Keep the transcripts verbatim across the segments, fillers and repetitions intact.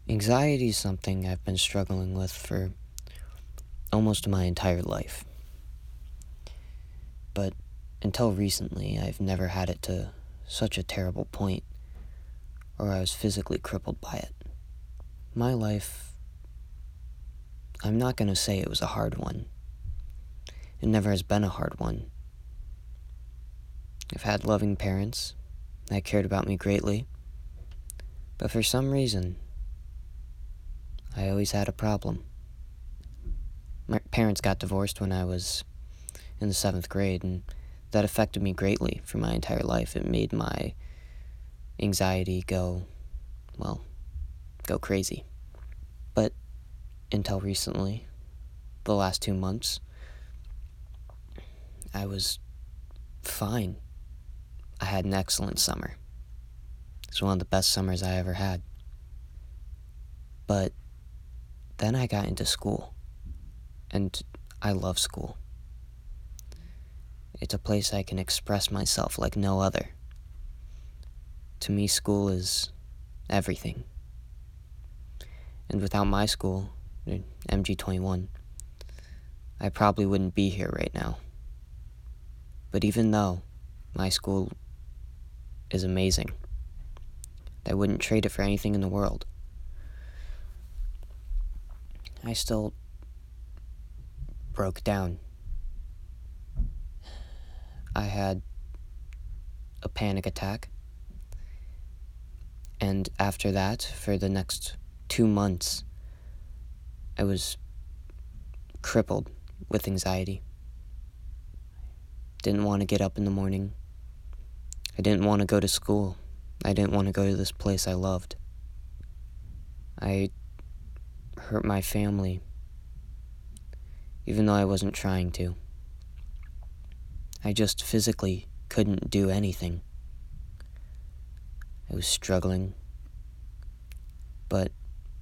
Anxiety is something I've been struggling with for almost my entire life. But until recently, I've never had it to such a terrible point where I was physically crippled by it. My life, I'm not going to say it was a hard one. It never has been a hard one. I've had loving parents that cared about me greatly, but for some reason, I always had a problem. My parents got divorced when I was in the seventh grade, and that affected me greatly for my entire life. It made my anxiety go, well, go crazy. But until recently, the last two months, I was fine. I had an excellent summer. It was one of the best summers I ever had. But then I got into school, and I love school. It's a place I can express myself like no other. To me, school is everything. And without my school, M G twenty-one, I probably wouldn't be here right now. But even though my school is amazing, I wouldn't trade it for anything in the world. I still broke down. I had a panic attack, and after that, for the next two months, I was crippled with anxiety. Didn't want to get up in the morning. I didn't want to go to school. I didn't want to go to this place I loved. I hurt my family, even though I wasn't trying to. I just physically couldn't do anything. I was struggling, but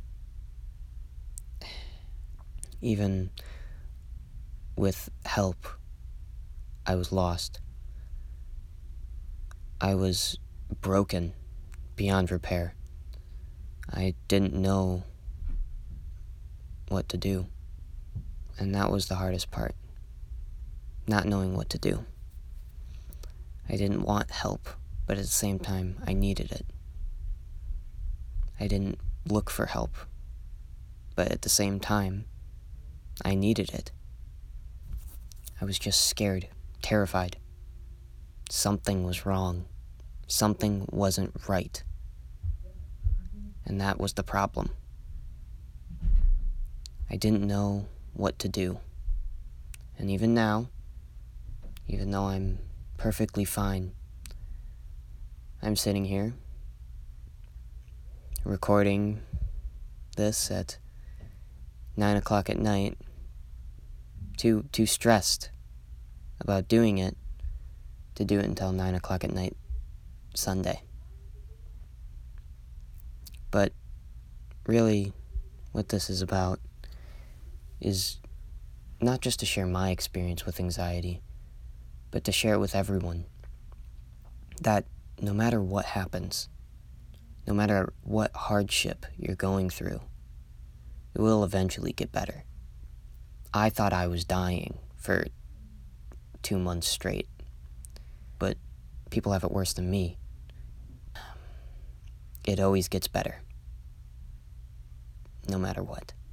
even with help, I was lost. I was broken beyond repair. I didn't know what to do, and that was the hardest part, not knowing what to do. I didn't want help, but at the same time, I needed it. I didn't look for help, but at the same time, I needed it. I was just scared, terrified. Something was wrong. Something wasn't right. And that was the problem. I didn't know what to do. And even now, even though I'm perfectly fine, I'm sitting here recording this at nine o'clock at night, too too stressed about doing it to do it until nine o'clock at night Sunday. But really, what this is about is not just to share my experience with anxiety, but to share it with everyone. That no matter what happens, no matter what hardship you're going through, it will eventually get better. I thought I was dying for two months straight, but people have it worse than me. It always gets better, no matter what.